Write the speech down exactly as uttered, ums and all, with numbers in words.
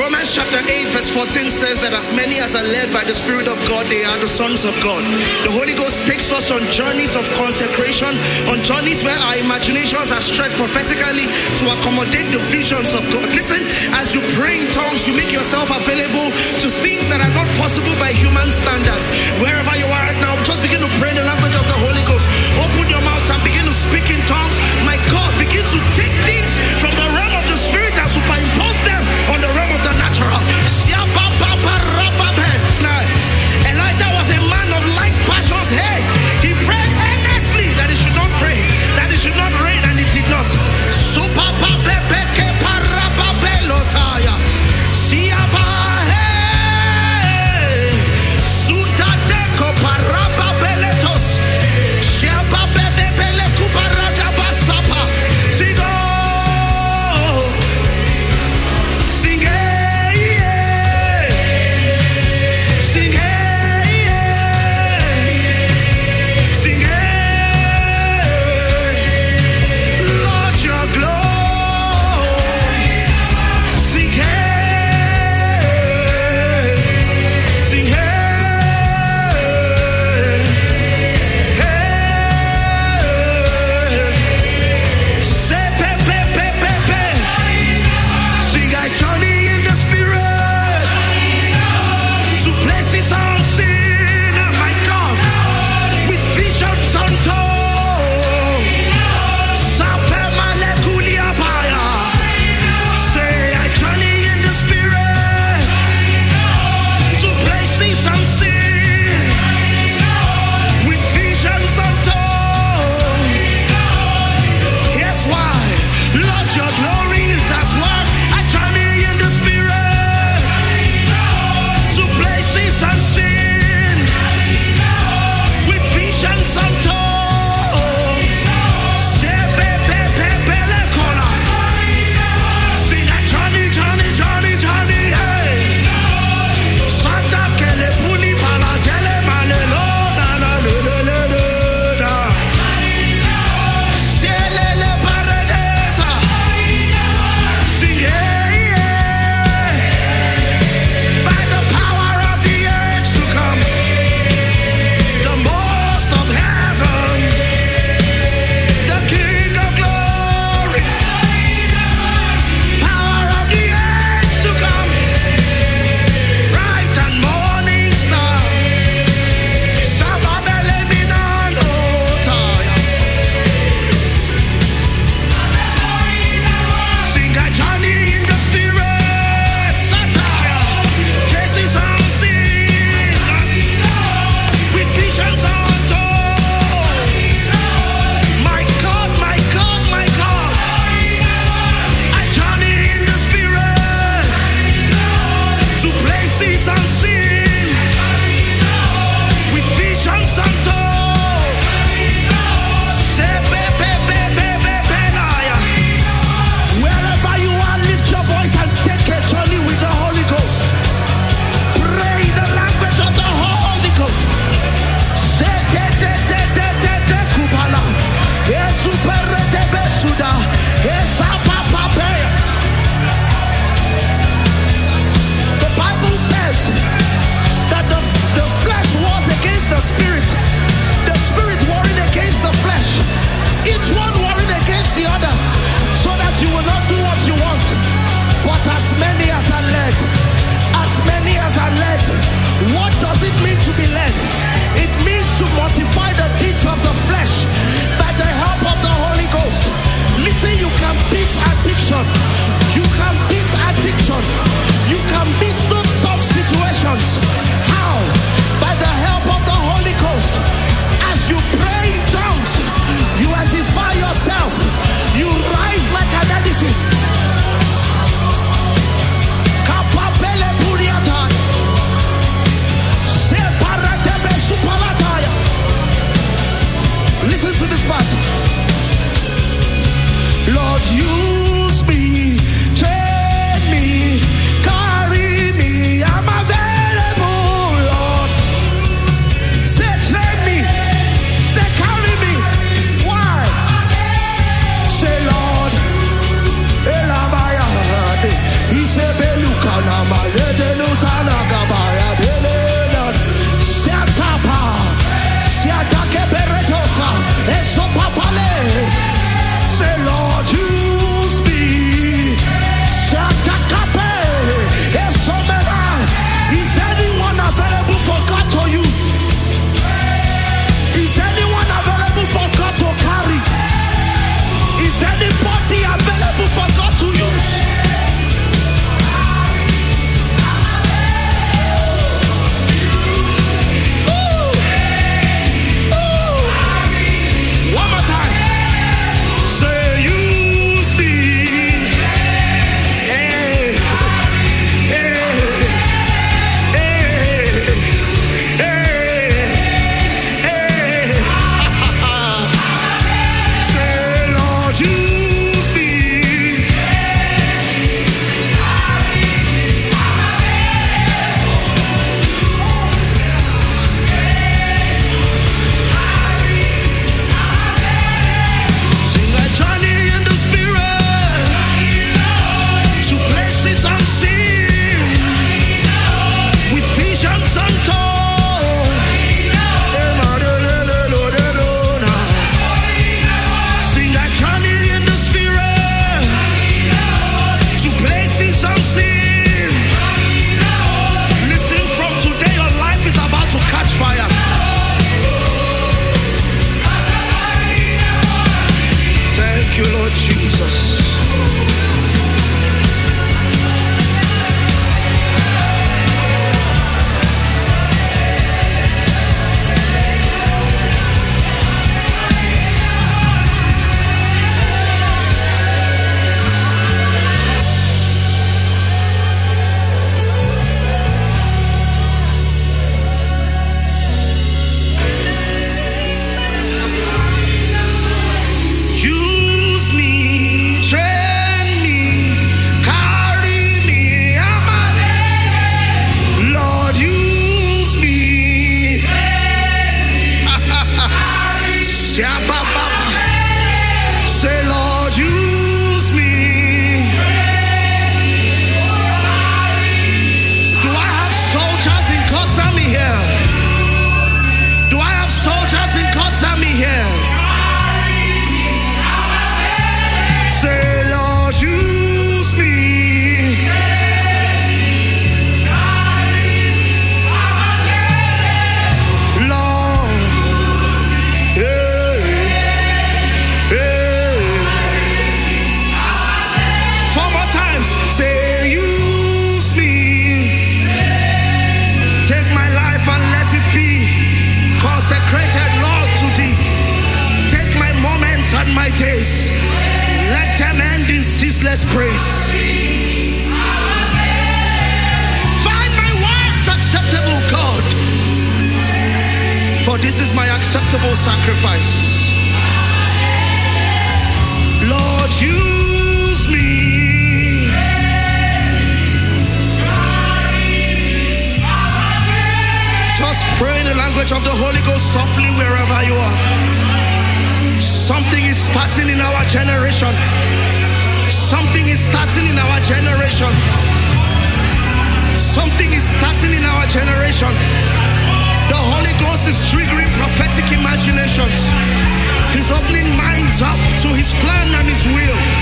Romans chapter eight verse fourteen says that as many as are led by the Spirit of God, they are the sons of God. The Holy Ghost takes us on journeys of consecration, on journeys where our imaginations are stretched prophetically to accommodate the visions of God. Listen, as you pray in tongues, you make yourself available to things that are not possible by human standards. Wherever you are right now, just begin to pray in the language of the Holy Ghost. Open your mouth and begin to speak in tongues. My God, begin to take things from the realm of the Spirit and superimpose them on the realm of the natural. Elijah was a man of like passions. Hey, he prayed earnestly that he should not pray, that it should not rain, and it did not. consecrated, Lord, to thee. Take my moments and my days. Let them end in ceaseless praise. Find my words acceptable, God, for this is my acceptable sacrifice. Lord, use me. Just pray in the language of the Holy Ghost softly wherever you are. Something is starting in our generation. Something is starting in our generation. Something is starting in our generation. The Holy Ghost is triggering prophetic imaginations. He's opening minds up to his plan and his will.